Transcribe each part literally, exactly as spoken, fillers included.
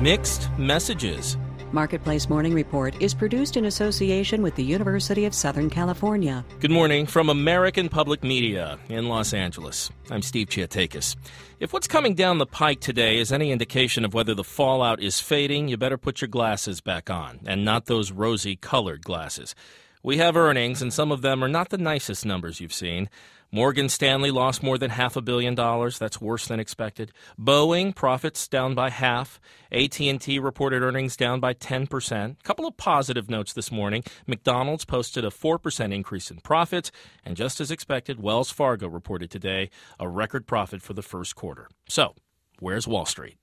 mixed messages. Marketplace Morning Report is produced in association with the University of Southern California. Good morning from American Public Media in Los Angeles. I'm Steve Chiatakis. If what's coming down the pike today is any indication of whether the fallout is fading, you better put your glasses back on, and not those rosy-colored glasses. We have earnings, and some of them are not the nicest numbers you've seen. Morgan Stanley lost more than half a billion dollars. That's worse than expected. Boeing, profits down by half. A T and T reported earnings down by ten percent. A couple of positive notes this morning. McDonald's posted a four percent increase in profits. And just as expected, Wells Fargo reported today a record profit for the first quarter. So, where's Wall Street?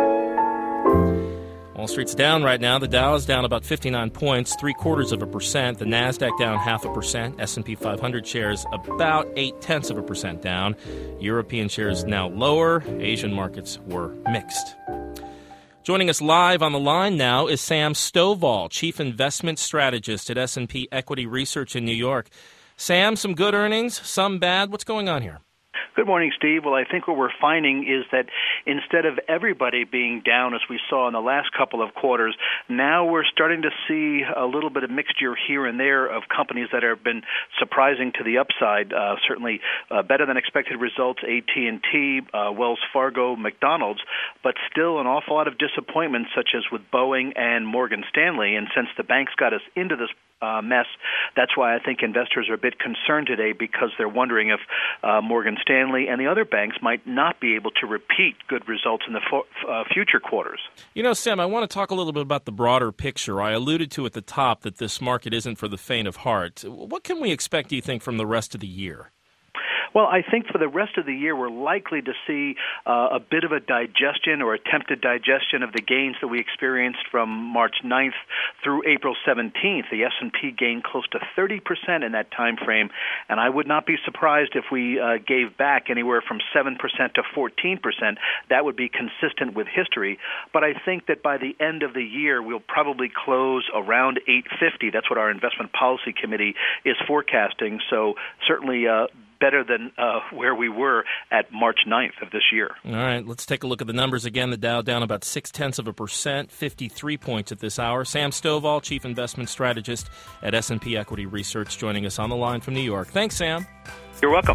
Wall Street's down right now. The Dow is down about fifty-nine points, three quarters of a percent. The Nasdaq down half a percent. S and P five hundred shares about eight tenths of a percent down. European shares now lower. Asian markets were mixed. Joining us live on the line now is Sam Stovall, Chief Investment Strategist at S and P Equity Research in New York. Sam, some good earnings, some bad. What's going on here? Good morning, Steve. Well, I think what we're finding is that instead of everybody being down, as we saw in the last couple of quarters, now we're starting to see a little bit of mixture here and there of companies that have been surprising to the upside. Uh, certainly uh, better than expected results, A T and T, uh, Wells Fargo, McDonald's, but still an awful lot of disappointments, such as with Boeing and Morgan Stanley. And since the banks got us into this Uh, mess. That's why I think investors are a bit concerned today, because they're wondering if uh, Morgan Stanley and the other banks might not be able to repeat good results in the fo- uh, future quarters. You know, Sam, I want to talk a little bit about the broader picture. I alluded to at the top that this market isn't for the faint of heart. What can we expect, do you think, from the rest of the year? Well, I think for the rest of the year, we're likely to see uh, a bit of a digestion or attempted digestion of the gains that we experienced from March ninth through April seventeenth. The S and P gained close to thirty percent in that time frame, and I would not be surprised if we uh, gave back anywhere from seven percent to fourteen percent. That would be consistent with history. But I think that by the end of the year, we'll probably close around eight fifty. That's what our Investment Policy Committee is forecasting. So certainly uh, better than uh, where we were at March ninth of this year. All right, let's take a look at the numbers again. The Dow down about six-tenths of a percent, fifty-three points at this hour. Sam Stovall, Chief Investment Strategist at S and P Equity Research, joining us on the line from New York. Thanks, Sam. You're welcome.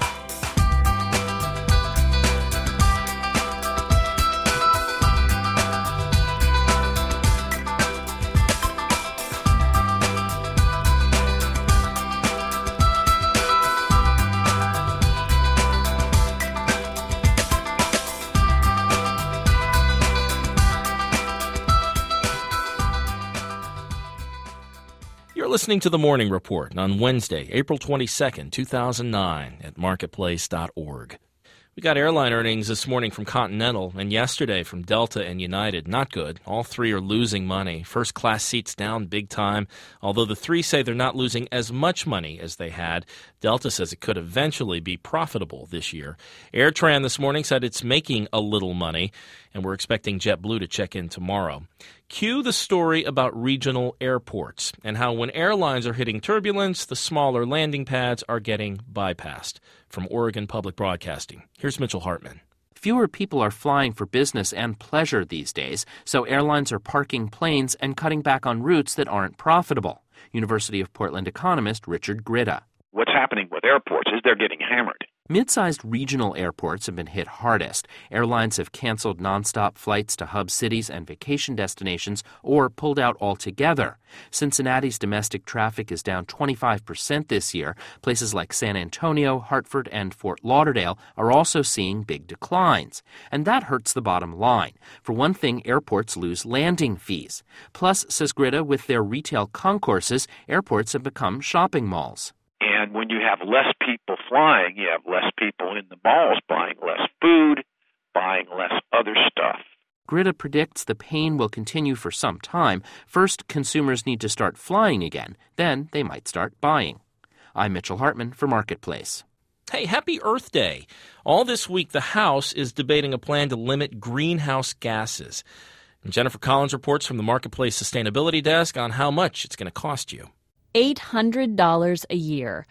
Listening to the Morning Report on Wednesday, April twenty-second, two thousand nine at marketplace dot org. We got airline earnings this morning from Continental and yesterday from Delta and United. Not good. All three are losing money. First class seats down big time, although the three say they're not losing as much money as they had. Delta says it could eventually be profitable this year. AirTran this morning said it's making a little money, and we're expecting JetBlue to check in tomorrow. Cue the story about regional airports and how when airlines are hitting turbulence, the smaller landing pads are getting bypassed. From Oregon Public Broadcasting, here's Mitchell Hartman. Fewer people are flying for business and pleasure these days, so airlines are parking planes and cutting back on routes that aren't profitable. University of Portland economist Richard Grida. What's happening with airports is they're getting hammered. Mid-sized regional airports have been hit hardest. Airlines have canceled nonstop flights to hub cities and vacation destinations or pulled out altogether. Cincinnati's domestic traffic is down twenty-five percent this year. Places like San Antonio, Hartford, and Fort Lauderdale are also seeing big declines. And that hurts the bottom line. For one thing, airports lose landing fees. Plus, says Grida, with their retail concourses, airports have become shopping malls. And when you have less people flying, you have less people in the malls buying less food, buying less other stuff. Grida predicts the pain will continue for some time. First, consumers need to start flying again. Then they might start buying. I'm Mitchell Hartman for Marketplace. Hey, happy Earth Day. All this week, the House is debating a plan to limit greenhouse gases. And Jennifer Collins reports from the Marketplace Sustainability Desk on how much it's going to cost you. eight hundred dollars a year.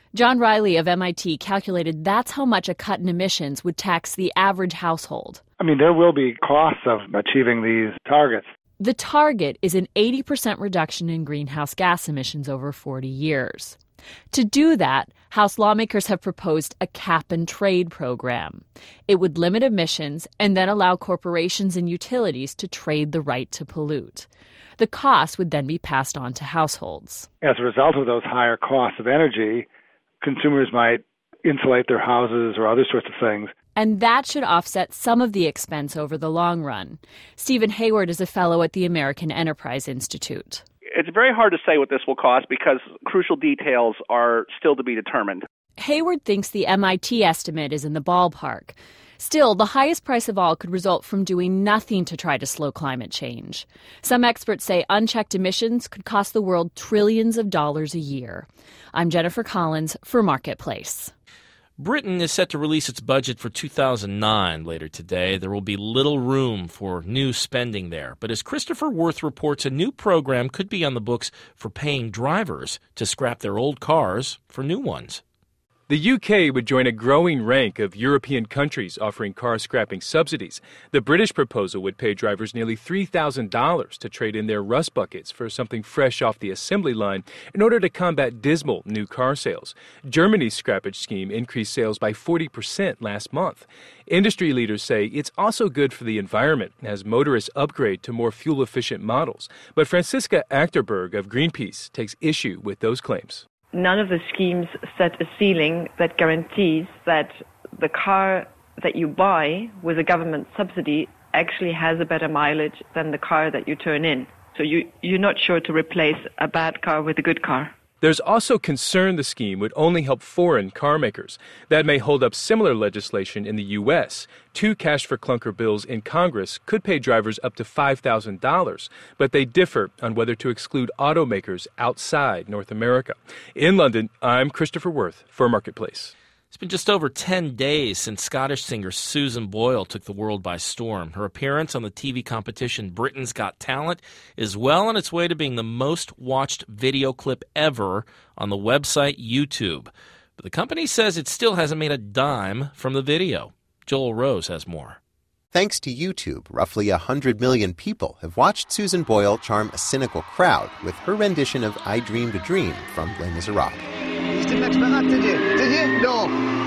John Riley of M I T calculated that's how much a cut in emissions would tax the average household. I mean, there will be costs of achieving these targets. The target is an eighty percent reduction in greenhouse gas emissions over forty years. To do that, House lawmakers have proposed a cap-and-trade program. It would limit emissions and then allow corporations and utilities to trade the right to pollute. The cost would then be passed on to households. As a result of those higher costs of energy, consumers might insulate their houses or other sorts of things. And that should offset some of the expense over the long run. Stephen Hayward is a fellow at the American Enterprise Institute. It's very hard to say what this will cost because crucial details are still to be determined. Hayward thinks the M I T estimate is in the ballpark. Still, the highest price of all could result from doing nothing to try to slow climate change. Some experts say unchecked emissions could cost the world trillions of dollars a year. I'm Jennifer Collins for Marketplace. Britain is set to release its budget for two thousand nine later today. There will be little room for new spending there. But as Christopher Worth reports, a new program could be on the books for paying drivers to scrap their old cars for new ones. The U K would join a growing rank of European countries offering car scrapping subsidies. The British proposal would pay drivers nearly three thousand dollars to trade in their rust buckets for something fresh off the assembly line in order to combat dismal new car sales. Germany's scrappage scheme increased sales by forty percent last month. Industry leaders say it's also good for the environment as motorists upgrade to more fuel-efficient models. But Franziska Achterberg of Greenpeace takes issue with those claims. None of the schemes set a ceiling that guarantees that the car that you buy with a government subsidy actually has a better mileage than the car that you turn in. So you, you're not sure to replace a bad car with a good car. There's also concern the scheme would only help foreign car makers. That may hold up similar legislation in the U S. Two cash-for-clunker bills in Congress could pay drivers up to five thousand dollars, but they differ on whether to exclude automakers outside North America. In London, I'm Christopher Worth for Marketplace. It's been just over ten days since Scottish singer Susan Boyle took the world by storm. Her appearance on the T V competition Britain's Got Talent is well on its way to being the most watched video clip ever on the website YouTube. But the company says it still hasn't made a dime from the video. Joel Rose has more. Thanks to YouTube, roughly one hundred million people have watched Susan Boyle charm a cynical crowd with her rendition of I Dreamed a Dream from Les Miserables. You didn't expect that, did you? Did you? No.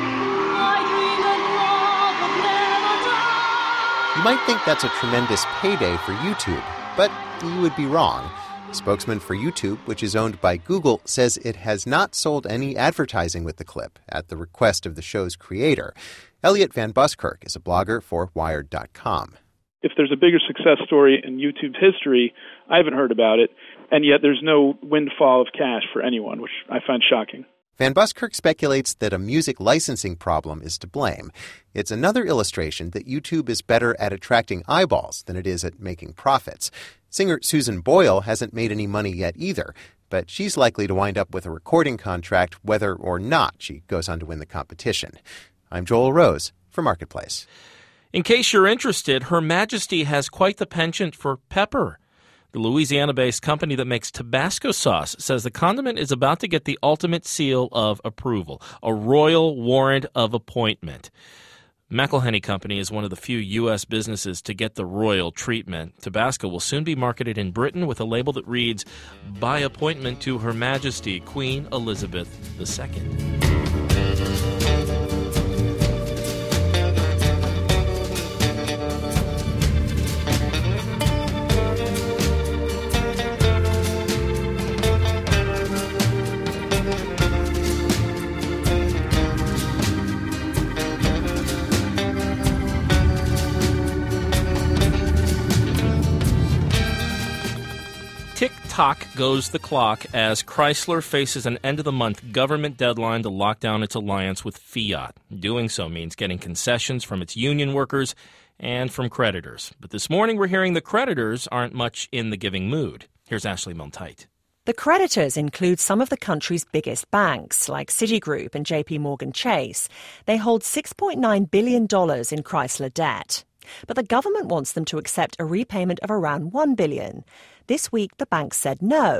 You might think that's a tremendous payday for YouTube, but you would be wrong. Spokesman for YouTube, which is owned by Google, says it has not sold any advertising with the clip at the request of the show's creator. Elliot Van Buskirk is a blogger for Wired dot com. If there's a bigger success story in YouTube's history, I haven't heard about it, and yet there's no windfall of cash for anyone, which I find shocking. Van Buskirk speculates that a music licensing problem is to blame. It's another illustration that YouTube is better at attracting eyeballs than it is at making profits. Singer Susan Boyle hasn't made any money yet either, but she's likely to wind up with a recording contract whether or not she goes on to win the competition. I'm Joel Rose for Marketplace. In case you're interested, Her Majesty has quite the penchant for pepper. The Louisiana-based company that makes Tabasco sauce says the condiment is about to get the ultimate seal of approval, a royal warrant of appointment. McElhenney Company is one of the few U S businesses to get the royal treatment. Tabasco will soon be marketed in Britain with a label that reads, "By appointment to Her Majesty Queen Elizabeth the Second." Tick-tock goes the clock as Chrysler faces an end-of-the-month government deadline to lock down its alliance with Fiat. Doing so means getting concessions from its union workers and from creditors. But this morning we're hearing the creditors aren't much in the giving mood. Here's Ashley Milne-Tite. The creditors include some of the country's biggest banks, like Citigroup and J P Morgan Chase. They hold six point nine billion dollars in Chrysler debt. But the government wants them to accept a repayment of around one billion dollars. This week, the banks said no.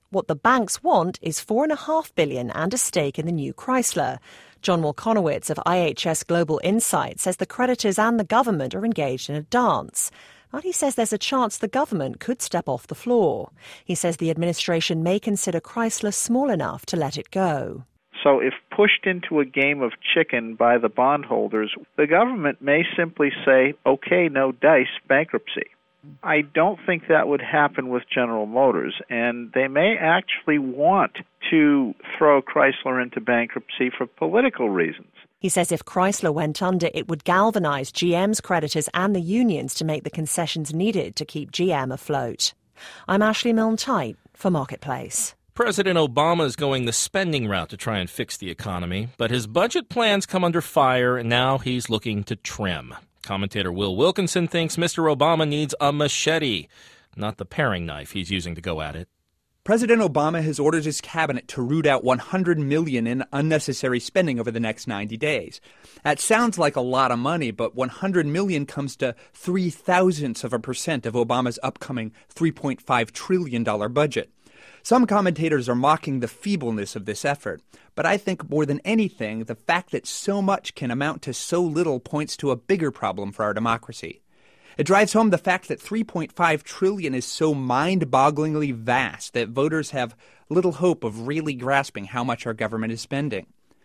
What the banks want is four and a half billion dollars and a stake in the new Chrysler. John Wolkonowitz of I H S Global Insight says the creditors and the government are engaged in a dance. But he says there's a chance the government could step off the floor. He says the administration may consider Chrysler small enough to let it go. So if pushed into a game of chicken by the bondholders, the government may simply say, okay, no dice, bankruptcy. I don't think that would happen with General Motors, and they may actually want to throw Chrysler into bankruptcy for political reasons. He says if Chrysler went under, it would galvanize G M's creditors and the unions to make the concessions needed to keep G M afloat. I'm Ashley Milne-Tyte for Marketplace. President Obama is going the spending route to try and fix the economy, but his budget plans come under fire, and now he's looking to trim. Commentator Will Wilkinson thinks Mister Obama needs a machete, not the paring knife he's using to go at it. President Obama has ordered his cabinet to root out one hundred million dollars in unnecessary spending over the next ninety days. That sounds like a lot of money, but one hundred million dollars comes to three thousandths of a percent of Obama's upcoming three point five trillion dollars budget. Some commentators are mocking the feebleness of this effort, but I think more than anything, the fact that so much can amount to so little points to a bigger problem for our democracy. It drives home the fact that three point five trillion dollars is so mind-bogglingly vast that voters have little hope of really grasping how much our government is spending.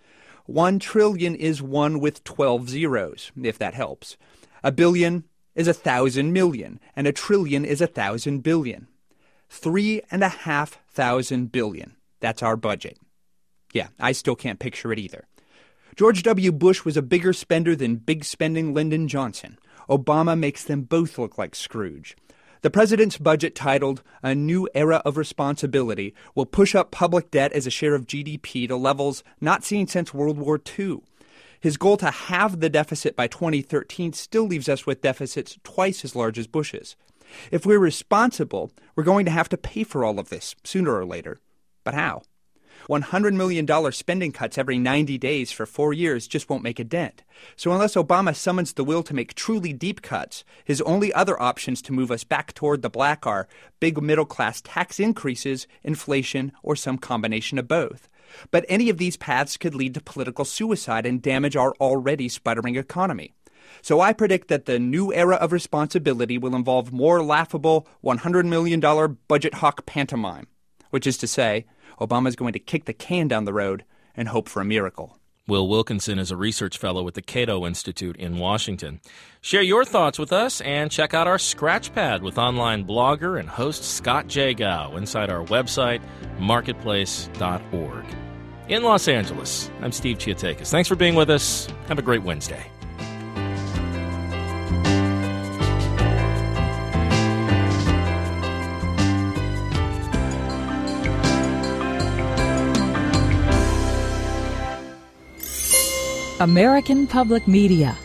One trillion is one with twelve zeros, if that helps. A billion is a thousand million, and a trillion is a thousand billion. Three and a half thousand billion. That's our budget. Yeah, I still can't picture it either. George W. Bush was a bigger spender than big-spending Lyndon Johnson. Obama makes them both look like Scrooge. The president's budget, titled A New Era of Responsibility, will push up public debt as a share of G D P to levels not seen since World War Two. His goal to halve the deficit by twenty thirteen still leaves us with deficits twice as large as Bush's. If we're responsible, we're going to have to pay for all of this sooner or later. But how? one hundred million dollars spending cuts every ninety days for four years just won't make a dent. So unless Obama summons the will to make truly deep cuts, his only other options to move us back toward the black are big middle-class tax increases, inflation, or some combination of both. But any of these paths could lead to political suicide and damage our already sputtering economy. So I predict that the new era of responsibility will involve more laughable one hundred million dollars budget hawk pantomime, which is to say, Obama's going to kick the can down the road and hope for a miracle. Will Wilkinson is a research fellow at the Cato Institute in Washington. Share your thoughts with us and check out our Scratchpad with online blogger and host Scott Jagow inside our website, marketplace dot org. In Los Angeles, I'm Steve Chiatakis. Thanks for being with us. Have a great Wednesday. American Public Media